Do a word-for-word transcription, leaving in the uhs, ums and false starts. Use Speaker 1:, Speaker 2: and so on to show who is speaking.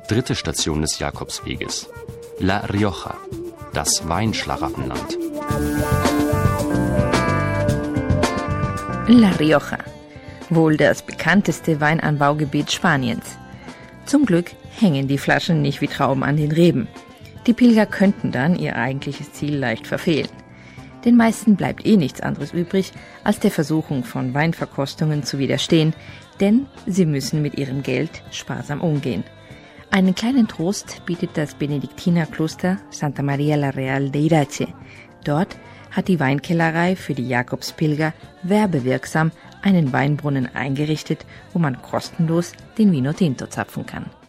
Speaker 1: Dritte Station des Jakobsweges. La Rioja, das Weinschlaraffenland.
Speaker 2: La Rioja, wohl das bekannteste Weinanbaugebiet Spaniens. Zum Glück hängen die Flaschen nicht wie Trauben an den Reben. Die Pilger könnten dann ihr eigentliches Ziel leicht verfehlen. Den meisten bleibt eh nichts anderes übrig, als der Versuchung von Weinverkostungen zu widerstehen, denn sie müssen mit ihrem Geld sparsam umgehen. Einen kleinen Trost bietet das Benediktinerkloster Santa María la Real de Irache. Dort hat die Weinkellerei für die Jakobspilger werbewirksam einen Weinbrunnen eingerichtet, wo man kostenlos den Vino Tinto zapfen kann.